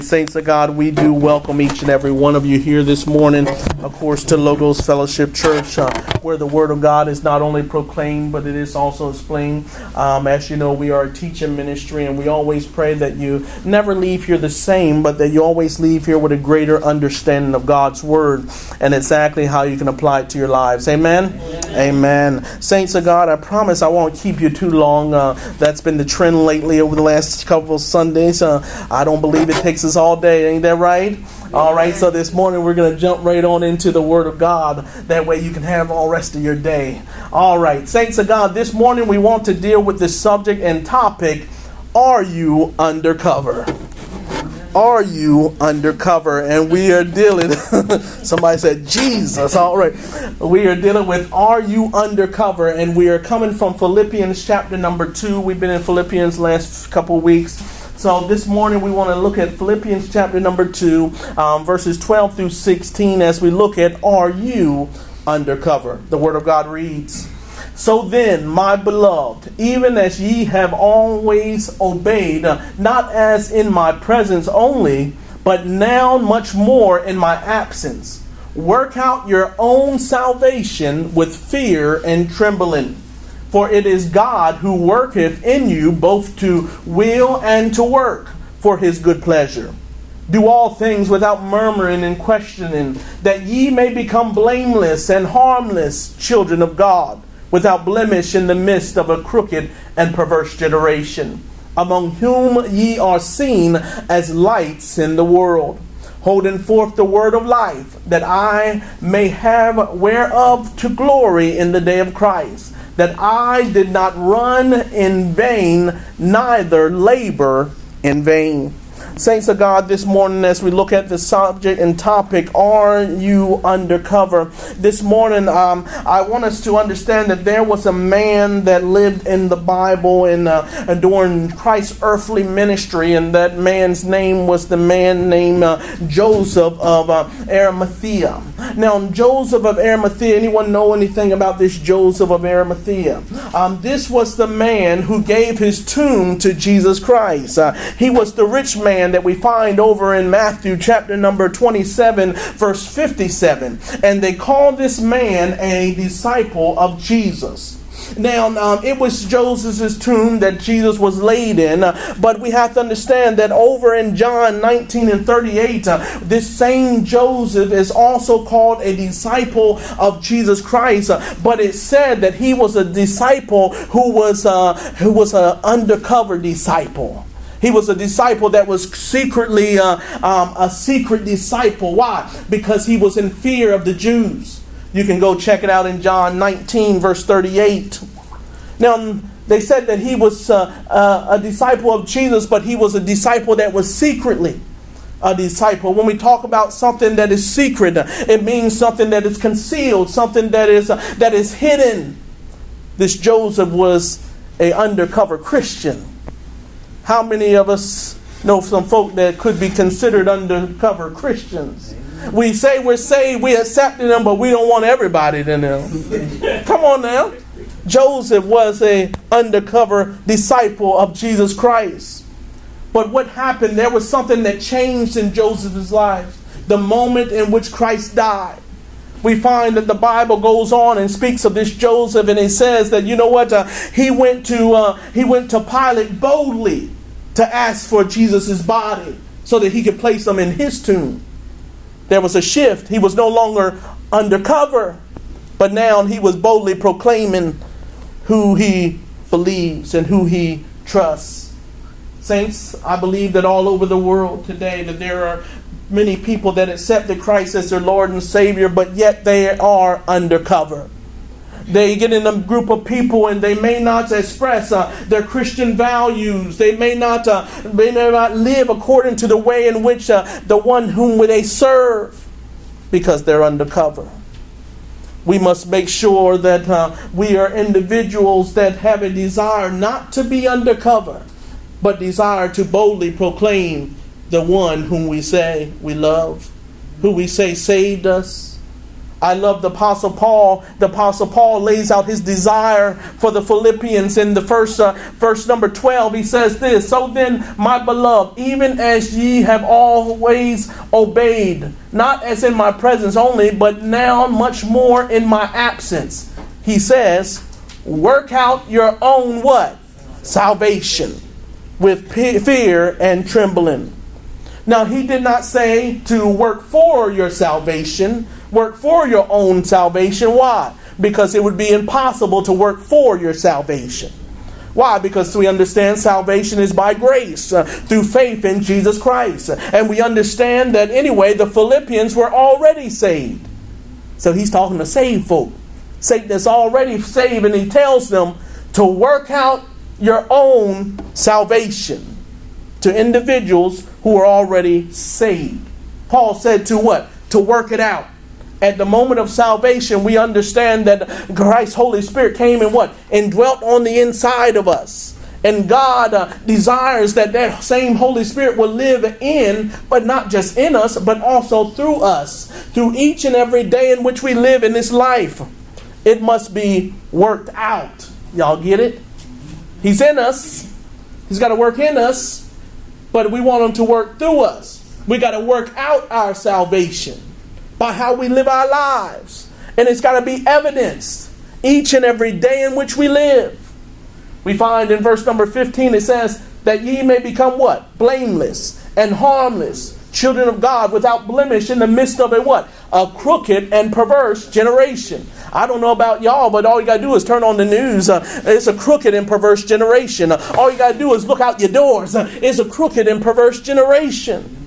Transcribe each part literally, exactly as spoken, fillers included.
Saints of God, we do welcome each and every one of you here this morning, of course, to Logos Fellowship Church, uh, where the Word of God is not only proclaimed, but it is also explained. Um, as you know, we are a teaching ministry, and we always pray that you never leave here the same, but that you always leave here with a greater understanding of God's Word and exactly how you can apply it to your lives. Amen? Amen. Amen. Saints of God, I promise I won't keep you too long. Uh, that's been the trend lately over the last couple of Sundays. Uh, I don't believe it takes us all day. Ain't that right? All right, so this morning we're going to jump right on into the Word of God. That way you can have all rest of your day. All right, Saints of God, this morning we want to deal with the subject and topic, are you undercover? Are you undercover? And we are dealing, somebody said, Jesus, all right. We are dealing with, are you undercover? And we are coming from Philippians chapter number two. We've been in Philippians last couple of weeks. So this morning we want to look at Philippians chapter number two, um, verses twelve through sixteen, as we look at, are you undercover? The Word of God reads, so then, my beloved, even as ye have always obeyed, not as in my presence only, but now much more in my absence, work out your own salvation with fear and trembling. For it is God who worketh in you both to will and to work for his good pleasure. Do all things without murmuring and questioning, that ye may become blameless and harmless children of God, without blemish in the midst of a crooked and perverse generation, among whom ye are seen as lights in the world, holding forth the word of life, that I may have whereof to glory in the day of Christ, that I did not run in vain, neither labor in vain. Saints of God, this morning as we look at the subject and topic, are you undercover? This morning um, I want us to understand that there was a man that lived in the Bible in, uh, during Christ's earthly ministry, and that man's name was the man named uh, Joseph of uh, Arimathea. Now, Joseph of Arimathea, anyone know anything about this Joseph of Arimathea? Um, this was the man who gave his tomb to Jesus Christ. Uh, he was the rich man that we find over in Matthew chapter number twenty-seven, verse fifty-seven. And they call this man a disciple of Jesus. Now, um, it was Joseph's tomb that Jesus was laid in, uh, but we have to understand that over in John nineteen and thirty-eight, uh, this same Joseph is also called a disciple of Jesus Christ, uh, but it said that he was a disciple who was uh, who was an undercover disciple. He was a disciple that was secretly uh, um, a secret disciple. Why? Because he was in fear of the Jews. You can go check it out in John nineteen, verse thirty-eight. Now, they said that he was uh, uh, a disciple of Jesus, but he was a disciple that was secretly a disciple. When we talk about something that is secret, it means something that is concealed, something that is uh, that is hidden. This Joseph was an undercover Christian. How many of us know some folk that could be considered undercover Christians? We say we're saved, we accepted them, but we don't want everybody to know. Come on now. Joseph was an undercover disciple of Jesus Christ. But what happened? There was something that changed in Joseph's life. The moment in which Christ died. We find that the Bible goes on and speaks of this Joseph, and it says that, you know what, uh, he went to uh, he went to Pilate boldly to ask for Jesus' body so that he could place him in his tomb. There was a shift. He was no longer undercover, but now he was boldly proclaiming who he believes and who he trusts. Saints, I believe that all over the world today that there are many people that accepted Christ as their Lord and Savior, but yet they are undercover. They get in a group of people and they may not express uh, their Christian values. They may not, uh, may not live according to the way in which uh, the one whom they serve, because they're undercover. We must make sure that uh, we are individuals that have a desire not to be undercover, but desire to boldly proclaim the one whom we say we love, who we say saved us, I love the Apostle Paul. The Apostle Paul lays out his desire for the Philippians in the first uh, verse number twelve. He says this, "So then, my beloved, even as ye have always obeyed, not as in my presence only, but now much more in my absence," he says, "work out your own" what? "Salvation with fear and trembling." Now, he did not say to work for your salvation, work for your own salvation. Why? Because it would be impossible to work for your salvation. Why? Because we understand salvation is by grace uh, through faith in Jesus Christ. And we understand that anyway, the Philippians were already saved. So he's talking to saved folk. Satan is already saved, and he tells them to work out your own salvation to individuals who are already saved. Paul said to what? To work it out. At the moment of salvation, we understand that Christ's Holy Spirit came and what? And dwelt on the inside of us. And God uh, desires that that same Holy Spirit will live in, but not just in us, but also through us. Through each and every day in which we live in this life. It must be worked out. Y'all get it? He's in us. He's got to work in us. But we want him to work through us. We got to work out our salvation by how we live our lives. And it's got to be evidenced each and every day in which we live. We find in verse number fifteen, it says that ye may become what? Blameless and harmless, children of God without blemish in the midst of a what? A crooked and perverse generation. I don't know about y'all, but all you got to do is turn on the news. Uh, it's a crooked and perverse generation. Uh, all you got to do is look out your doors. Uh, it's a crooked and perverse generation.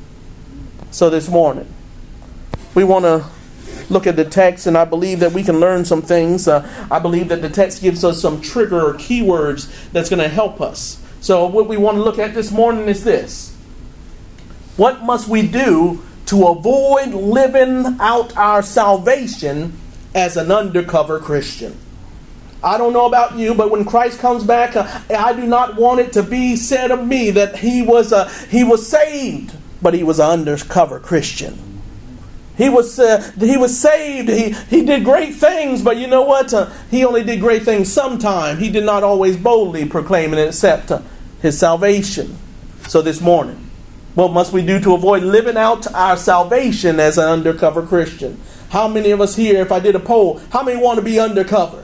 So this morning, we want to look at the text, and I believe that we can learn some things. Uh, I believe that the text gives us some trigger or keywords that's going to help us. So what we want to look at this morning is this. What must we do to avoid living out our salvation as an undercover Christian? I don't know about you, but when Christ comes back, uh, I do not want it to be said of me that he was uh, he was saved, but he was an undercover Christian. He was uh, he was saved. He he did great things, but you know what? Uh, he only did great things sometime. He did not always boldly proclaim and accept uh, his salvation. So this morning, what must we do to avoid living out our salvation as an undercover Christian? How many of us here, if I did a poll, how many want to be undercover?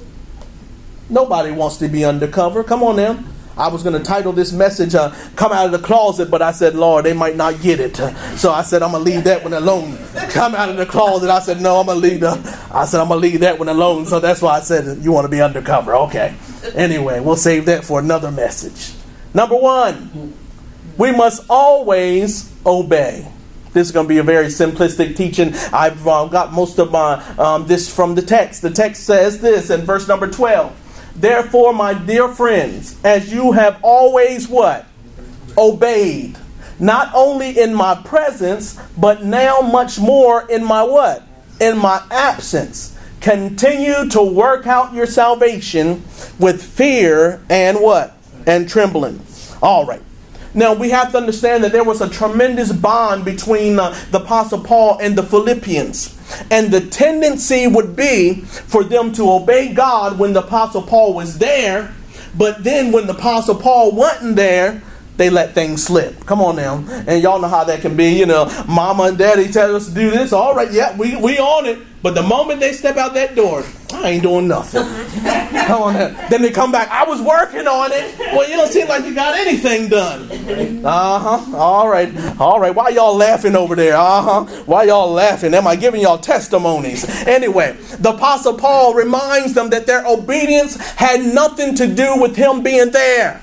Nobody wants to be undercover. Come on now. I was going to title this message, uh, Come Out of the Closet, but I said, Lord, they might not get it. So I said, I'm going to leave that one alone. Come out of the closet. I said, no, I'm going to leave the, I said, I'm going to leave that one alone. So that's why I said, you want to be undercover. Okay. Anyway, we'll save that for another message. Number one, we must always obey. This is going to be a very simplistic teaching. I've uh, got most of my um, this from the text. The text says this in verse number twelve. Therefore, my dear friends, as you have always what? Obeyed. Not only in my presence, but now much more in my what? In my absence. Continue to work out your salvation with fear and what? And trembling. All right. Now, we have to understand that there was a tremendous bond between uh, the Apostle Paul and the Philippians. And the tendency would be for them to obey God when the Apostle Paul was there. But then when the Apostle Paul wasn't there, they let things slip. Come on now. And y'all know how that can be. You know, mama and daddy tell us to do this. All right, yeah, we, we on it. But the moment they step out that door, I ain't doing nothing. Come on now. Then they come back. I was working on it. Well, you don't seem like you got anything done. Uh-huh. All right. All right. Why y'all laughing over there? Uh-huh. Why y'all laughing? Am I giving y'all testimonies? Anyway, the Apostle Paul reminds them that their obedience had nothing to do with him being there.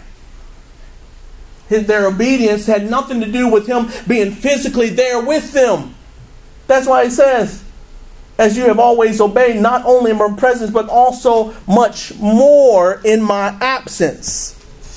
His, their obedience had nothing to do with him being physically there with them. That's why he says, as you have always obeyed, not only in my presence, but also much more in my absence.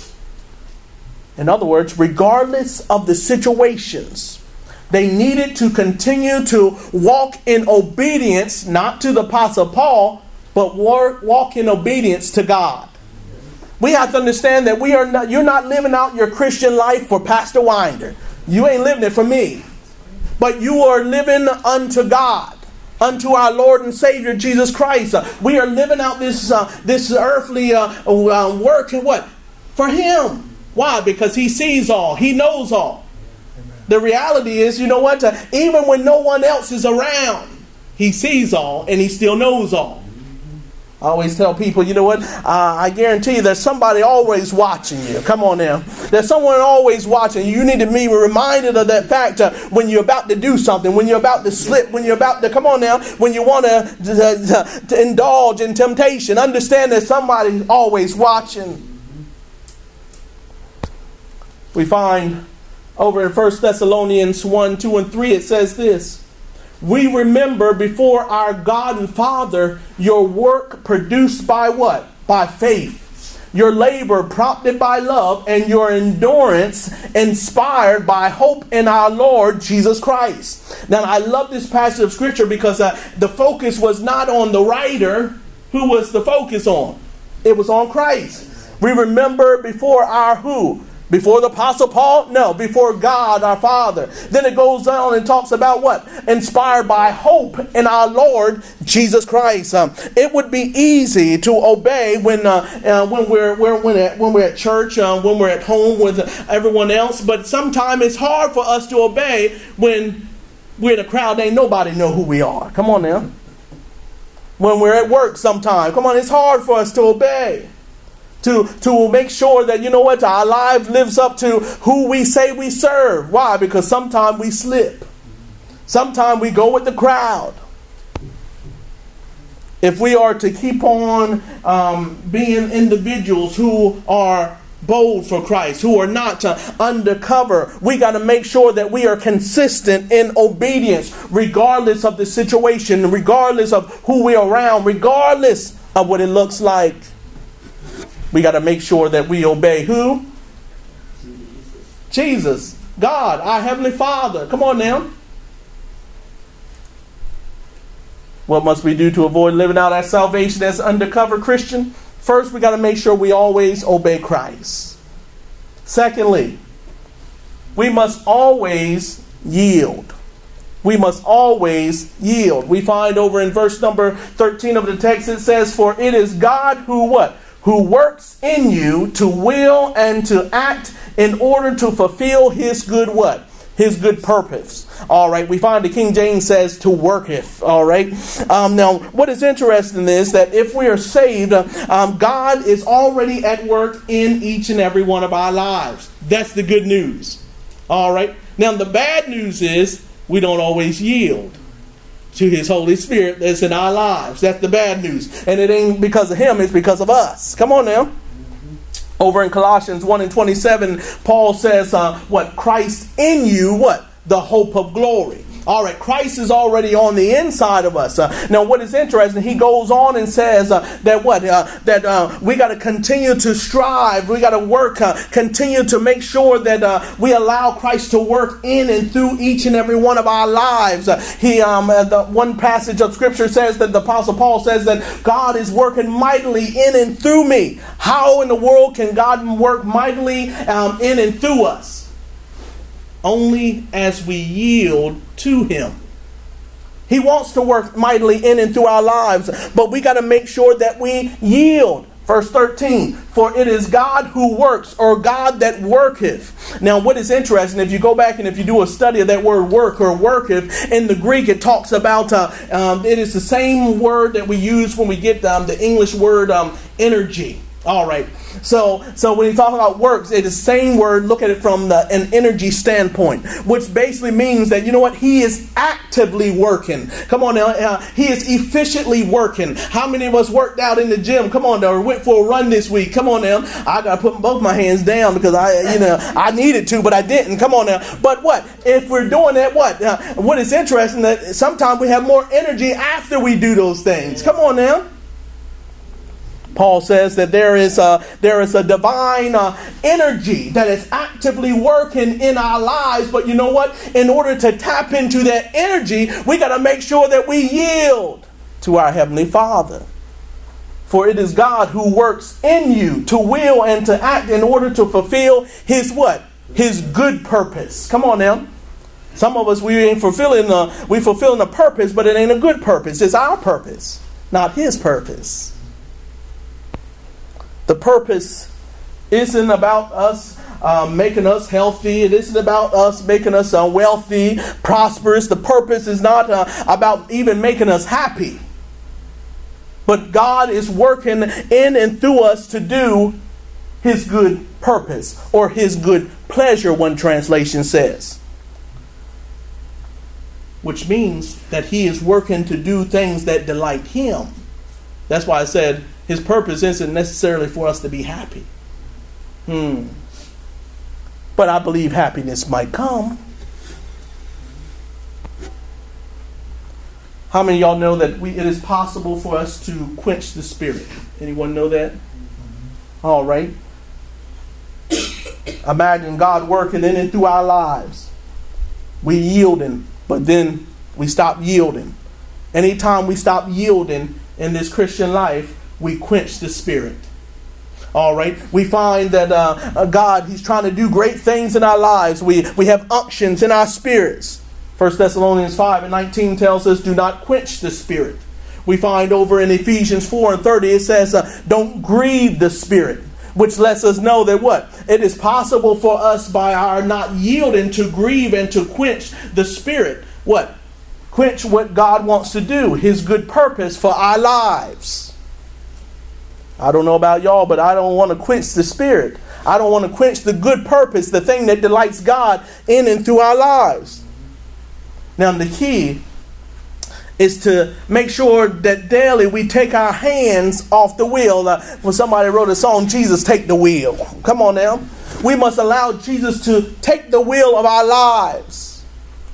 In other words, regardless of the situations, they needed to continue to walk in obedience, not to the Apostle Paul, but walk in obedience to God. We have to understand that we are not, you're not living out your Christian life for Pastor Winder. You ain't living it for me. But you are living unto God, unto our Lord and Savior Jesus Christ. Uh, we are living out this uh, this earthly uh, uh, work and what? For Him. Why? Because He sees all. He knows all. Amen. The reality is, you know what? Uh, even when no one else is around, He sees all and He still knows all. I always tell people, you know what? Uh, I guarantee you there's somebody always watching you. Come on now. There's someone always watching you. You need to be reminded of that fact uh, when you're about to do something, when you're about to slip, when you're about to, come on now, when you want to, to, to indulge in temptation. Understand that somebody's always watching. We find over in First Thessalonians one, two, and three, it says this. We remember before our God and Father your work produced by what? By faith. Your labor prompted by love, and your endurance inspired by hope in our Lord Jesus Christ. Now, I love this passage of Scripture because uh, the focus was not on the writer. Who was the focus on? It was on Christ. We remember before our who? Before the Apostle Paul? No, before God our Father. Then it goes on and talks about what? Inspired by hope in our Lord Jesus Christ. Um, it would be easy to obey when uh, uh, when we're, we're when, at, when we're at church, uh, when we're at home with everyone else. But sometimes it's hard for us to obey when we're in a crowd. Ain't nobody know who we are. Come on now. When we're at work sometime. Come on, it's hard for us to obey. To, to make sure that, you know what, our life lives up to who we say we serve. Why? Because sometimes we slip. Sometimes we go with the crowd. If we are to keep on um, being individuals who are bold for Christ, who are not uh, undercover, we got to make sure that we are consistent in obedience, regardless of the situation, regardless of who we're around, regardless of what it looks like. We got to make sure that we obey who? Jesus. God, our Heavenly Father. Come on now. What must we do to avoid living out our salvation as undercover Christian? First, we got to make sure we always obey Christ. Secondly, we must always yield. We must always yield. We find over in verse number thirteen of the text, it says, for it is God who what? Who works in you to will and to act in order to fulfill His good what? His good purpose. All right. We find the King James says to worketh. All right. Um, now, what is interesting is that if we are saved, uh, um, God is already at work in each and every one of our lives. That's the good news. All right. Now, the bad news is we don't always yield to His Holy Spirit that's in our lives. That's the bad news. And it ain't because of Him, it's because of us. Come on now. Over in Colossians one and twenty-seven, Paul says, uh, what? Christ in you, what? The hope of glory. All right, Christ is already on the inside of us. Uh, now, what is interesting, he goes on and says uh, that what? Uh, that uh, we got to continue to strive. We got to work, uh, continue to make sure that uh, we allow Christ to work in and through each and every one of our lives. Uh, he, um, uh, the one passage of Scripture says that the Apostle Paul says that God is working mightily in and through me. How in the world can God work mightily um, in and through us? Only as we yield to Him. He wants to work mightily in and through our lives, but we got to make sure that we yield. Verse thirteen, for it is God who works, or God that worketh. Now, what is interesting, if you go back and if you do a study of that word work or worketh, in the Greek it talks about, uh, um, it is the same word that we use when we get um, the English word um, energy. All right. So, so when you talk about works, it is the same word. Look at it from the, an energy standpoint, which basically means that, you know what? He is actively working. Come on now. Uh, he is efficiently working. How many of us worked out in the gym? Come on now. Or went for a run this week. Come on now. I got to put both my hands down because I, you know, I needed to, but I didn't. Come on now. But what? If we're doing that, what? Uh, what is interesting that sometimes we have more energy after we do those things. Come on now. Paul says that there is a, there is a divine uh, energy that is actively working in our lives. But you know what? In order to tap into that energy, we got to make sure that we yield to our Heavenly Father. For it is God who works in you to will and to act in order to fulfill His what? His good purpose. Come on now. Some of us, we ain't fulfilling the, we fulfilling the purpose, but it ain't a good purpose. It's our purpose, not his purpose. The purpose isn't about us uh, making us healthy. It isn't about us making us uh, wealthy, prosperous. The purpose is not uh, about even making us happy. But God is working in and through us to do his good purpose, or his good pleasure, one translation says. Which means that he is working to do things that delight him. That's why I said his purpose isn't necessarily for us to be happy. Hmm. But I believe happiness might come. How many of y'all know that we, it is possible for us to quench the spirit? Anyone know that? All right. Imagine God working in and through our lives. We yielding, but then we stop yielding. Anytime we stop yielding in this Christian life, we quench the spirit. All right. We find that uh, God, he's trying to do great things in our lives. We, we have unctions in our spirits. First Thessalonians five and nineteen tells us, do not quench the spirit. We find over in Ephesians four and thirty, it says, uh, don't grieve the spirit. Which lets us know that what? It is possible for us by our not yielding to grieve and to quench the spirit. What? Quench what God wants to do. His good purpose for our lives. I don't know about y'all, but I don't want to quench the spirit. I don't want to quench the good purpose, the thing that delights God in and through our lives. Now the key is to make sure that daily we take our hands off the wheel. Uh, when somebody wrote a song, Jesus, take the wheel. Come on now. We must allow Jesus to take the wheel of our lives.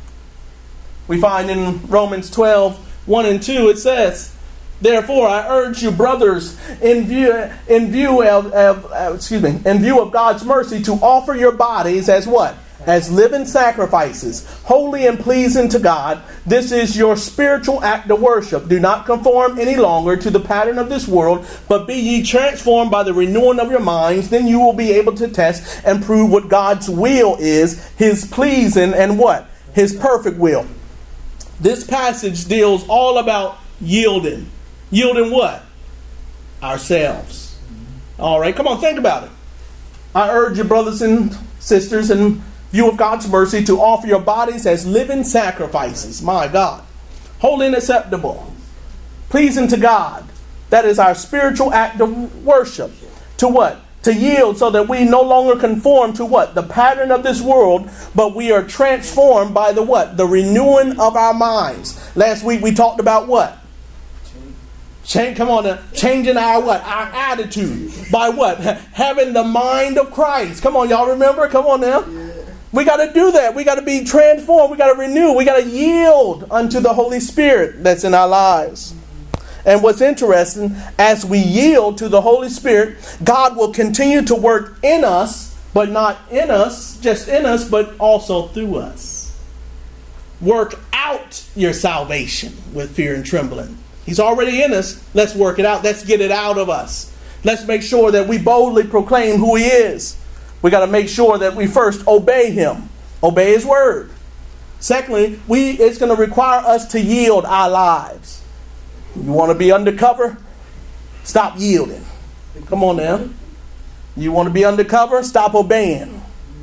We find in Romans twelve, one and two, it says, therefore, I urge you, brothers, in view in view of, of uh, excuse me, in view of God's mercy, to offer your bodies as what? As living sacrifices, holy and pleasing to God. This is your spiritual act of worship. Do not conform any longer to the pattern of this world, but be ye transformed by the renewing of your minds. Then you will be able to test and prove what God's will is, his pleasing and what? His perfect will. This passage deals all about yielding. Yielding what? Ourselves. All right, come on, think about it. I urge you, brothers and sisters, in view of God's mercy, to offer your bodies as living sacrifices. My God. Holy and acceptable. Pleasing to God. That is our spiritual act of worship. To what? To yield so that we no longer conform to what? The pattern of this world, but we are transformed by the what? The renewing of our minds. Last week we talked about what? Change, come on, uh, changing our what? Our attitude. By what? Having the mind of Christ. Come on, y'all remember? Come on now. Yeah. We got to do that. We got to be transformed. We got to renew. We got to yield unto the Holy Spirit that's in our lives. And what's interesting, as we yield to the Holy Spirit, God will continue to work in us, but not in us, just in us, but also through us. Work out your salvation with fear and trembling. He's already in us. Let's work it out. Let's get it out of us. Let's make sure that we boldly proclaim who he is. We got to make sure that we first obey him. Obey his word. Secondly, we it's going to require us to yield our lives. You want to be undercover? Stop yielding. Come on now. You want to be undercover? Stop obeying.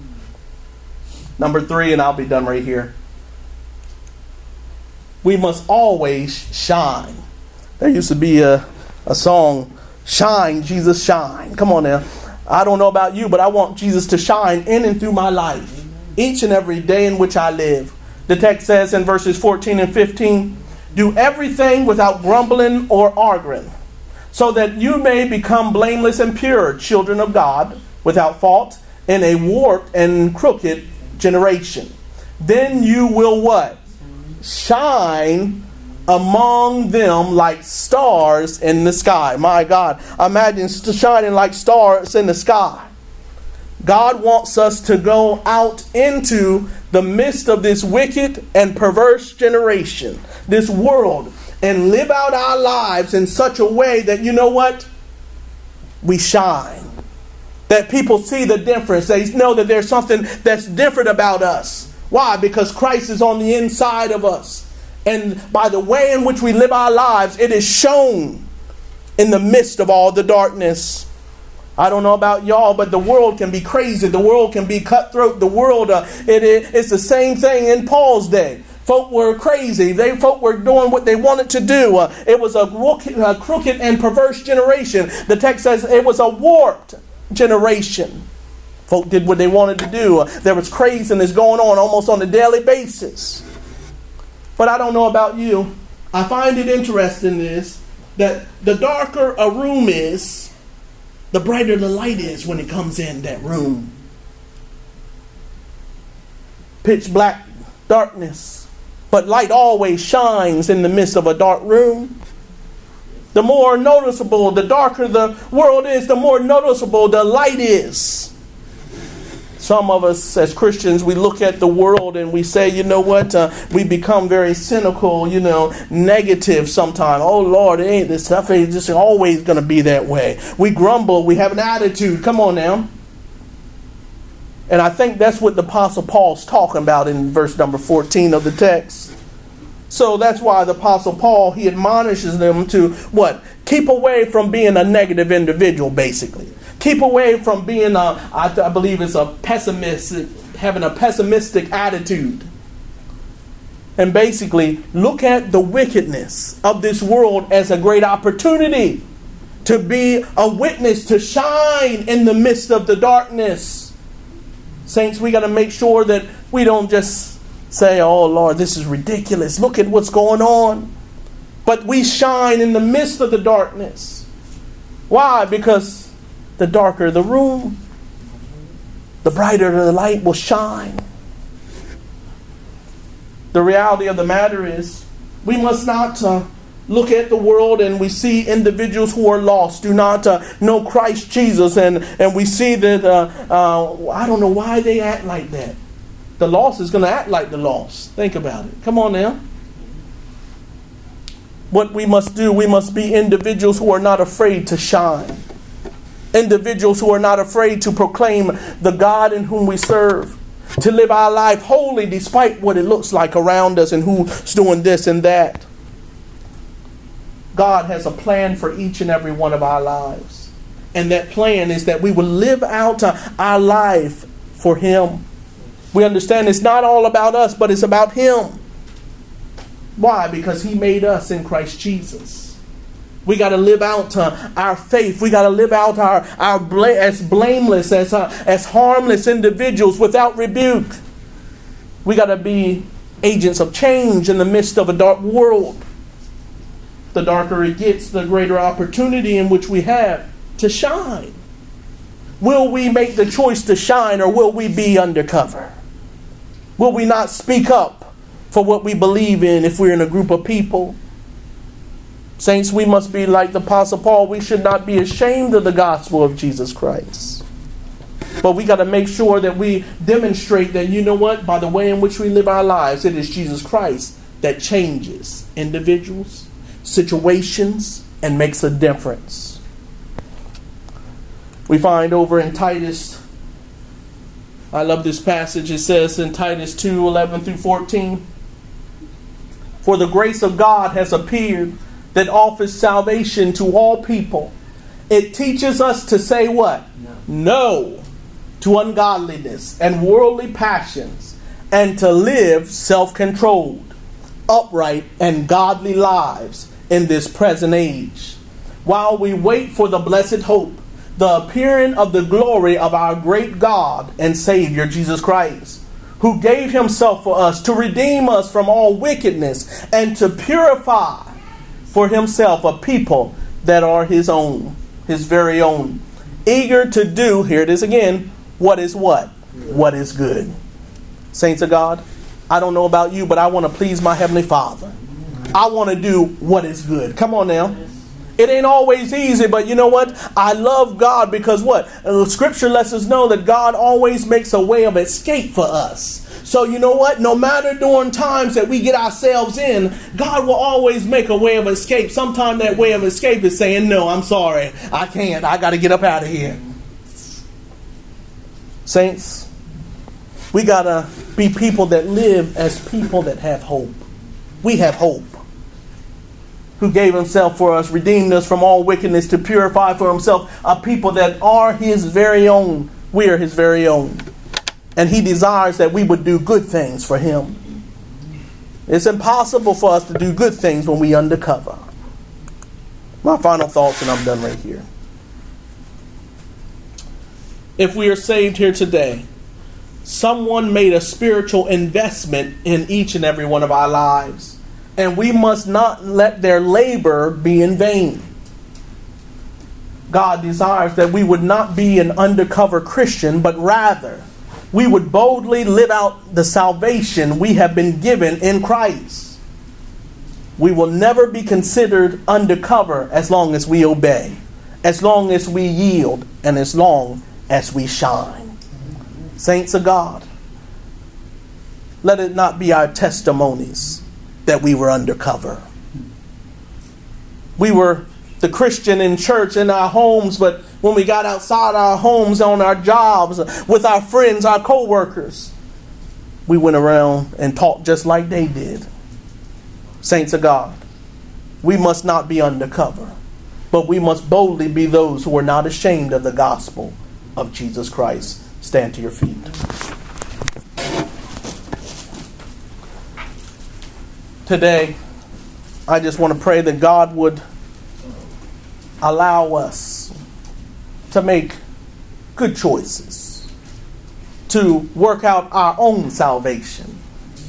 Number three, and I'll be done right here. We must always shine. There used to be a, a song, Shine, Jesus, Shine. Come on now. I don't know about you, but I want Jesus to shine in and through my life, each and every day in which I live. The text says in verses fourteen and fifteen, do everything without grumbling or arguing, so that you may become blameless and pure, children of God, without fault, in a warped and crooked generation. Then you will what? Shine among them like stars in the sky. My God, imagine shining like stars in the sky. God wants us to go out into the midst of this wicked and perverse generation, this world, and live out our lives in such a way that, you know what? We shine. That people see the difference. They know that there's something that's different about us. Why? Because Christ is on the inside of us. And by the way in which we live our lives, it is shown in the midst of all the darkness. I don't know about y'all, but the world can be crazy. The world can be cutthroat. The world, uh, it, it, it's the same thing in Paul's day. Folk were crazy. They folk were doing what they wanted to do. Uh, it was a, a crooked and perverse generation. The text says it was a warped generation. Folk did what they wanted to do. Uh, there was craziness going on almost on a daily basis. But I don't know about you. I find it interesting is that the darker a room is, the brighter the light is when it comes in that room. Pitch black darkness. But light always shines in the midst of a dark room. The more noticeable, the darker the world is, the more noticeable the light is. Some of us as Christians, we look at the world and we say, you know what, uh, we become very cynical, you know, negative sometimes. Oh, Lord, it ain't this stuff ain't just always going to be that way. We grumble. We have an attitude. Come on now. And I think that's what the Apostle Paul's talking about in verse number fourteen of the text. So that's why the Apostle Paul, he admonishes them to what? Keep away from being a negative individual, basically. Keep away from being a, I, I believe it's a pessimistic, having a pessimistic attitude. And basically, look at the wickedness of this world as a great opportunity to be a witness, to shine in the midst of the darkness. Saints, we got to make sure that we don't just say, oh, Lord, this is ridiculous. Look at what's going on. But we shine in the midst of the darkness. Why? Because the darker the room, the brighter the light will shine. The reality of the matter is, we must not uh, look at the world and we see individuals who are lost, do not uh, know Christ Jesus, and, and we see that, uh, uh, I don't know why they act like that. The lost is going to act like the lost. Think about it. Come on now. What we must do, we must be individuals who are not afraid to shine. Individuals who are not afraid to proclaim the God in whom we serve. To live our life holy despite what it looks like around us and who's doing this and that. God has a plan for each and every one of our lives. And that plan is that we will live out our life for Him. We understand it's not all about us, but it's about Him. Why? Because He made us in Christ Jesus. We got to live out uh, our faith. We got to live out our, our bla- as blameless, as, uh, as harmless individuals without rebuke. We got to be agents of change in the midst of a dark world. The darker it gets, the greater opportunity in which we have to shine. Will we make the choice to shine, or will we be undercover? Will we not speak up for what we believe in if we're in a group of people? Saints, we must be like the Apostle Paul. We should not be ashamed of the gospel of Jesus Christ. But we got to make sure that we demonstrate that, you know what, by the way in which we live our lives, it is Jesus Christ that changes individuals, situations, and makes a difference. We find over in Titus, I love this passage. It says in Titus two, eleven through fourteen, for the grace of God has appeared, that offers salvation to all people. It teaches us to say what? No. No to ungodliness and worldly passions, and to live self-controlled, upright, and godly lives in this present age, while we wait for the blessed hope, the appearing of the glory of our great God and Savior Jesus Christ, who gave Himself for us to redeem us from all wickedness and to purify for Himself a people that are His own, His very own, eager to do, here it is again, what is what? What is good. Saints of God, I don't know about you, but I want to please my Heavenly Father. I want to do what is good. Come on now. It ain't always easy, but you know what? I love God because what? Uh, Scripture lets us know that God always makes a way of escape for us. So you know what? No matter during times that we get ourselves in, God will always make a way of escape. Sometimes that way of escape is saying, no, I'm sorry. I can't. I got to get up out of here. Saints, We got to be people that live as people that have hope. We have hope. Who gave himself for us, redeemed us from all wickedness, to purify for himself a people that are his very own. We are his very own. And he desires that we would do good things for him. It's impossible for us to do good things when we undercover. My final thoughts, and I'm done right here. If we are saved here today, someone made a spiritual investment in each and every one of our lives. And we must not let their labor be in vain. God desires that we would not be an undercover Christian, but rather we would boldly live out the salvation we have been given in Christ. We will never be considered undercover as long as we obey, as long as we yield, and as long as we shine. Saints of God, let it not be our testimonies that we were undercover. We were the Christian in church, in our homes, but when we got outside our homes, on our jobs, with our friends, our co-workers, we went around and talked just like they did. Saints of God, we must not be undercover, but we must boldly be those who are not ashamed of the gospel of Jesus Christ. Stand to your feet. Today, I just want to pray that God would allow us to make good choices, to work out our own salvation,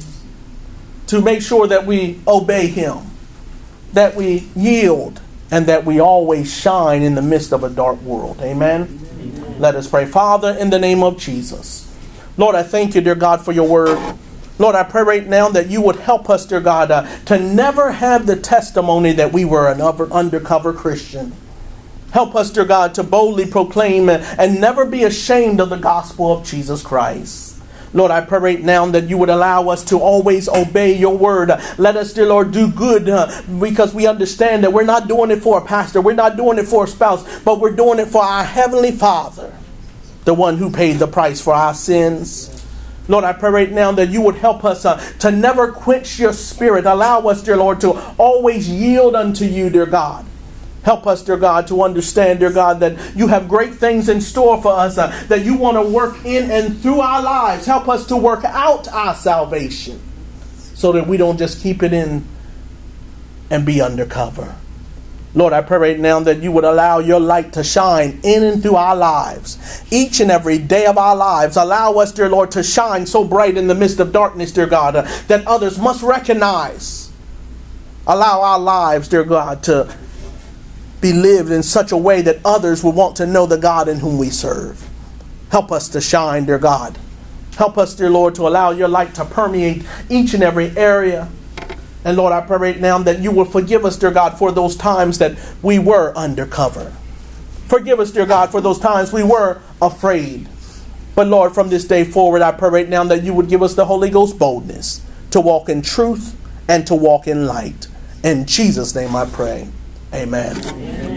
to make sure that we obey him, that we yield, and that we always shine in the midst of a dark world. Amen? Amen. Let us pray. Father, in the name of Jesus, Lord, I thank you, dear God, for your word. Lord, I pray right now that you would help us, dear God, uh, to never have the testimony that we were an undercover Christian. Help us, dear God, to boldly proclaim and, and never be ashamed of the gospel of Jesus Christ. Lord, I pray right now that you would allow us to always obey your word. Let us, dear Lord, do good uh, because we understand that we're not doing it for a pastor. We're not doing it for a spouse, but we're doing it for our Heavenly Father, the one who paid the price for our sins. Lord, I pray right now that you would help us uh, to never quench your spirit. Allow us, dear Lord, to always yield unto you, dear God. Help us, dear God, to understand, dear God, that you have great things in store for us, uh, that you want to work in and through our lives. Help us to work out our salvation so that we don't just keep it in and be undercover. Lord, I pray right now that you would allow your light to shine in and through our lives. Each and every day of our lives, allow us, dear Lord, to shine so bright in the midst of darkness, dear God, uh, that others must recognize. Allow our lives, dear God, to be lived in such a way that others will want to know the God in whom we serve. Help us to shine, dear God. Help us, dear Lord, to allow your light to permeate each and every area. And Lord, I pray right now that you will forgive us, dear God, for those times that we were undercover. Forgive us, dear God, for those times we were afraid. But Lord, from this day forward, I pray right now that you would give us the Holy Ghost boldness to walk in truth and to walk in light. In Jesus' name I pray. Amen. Amen.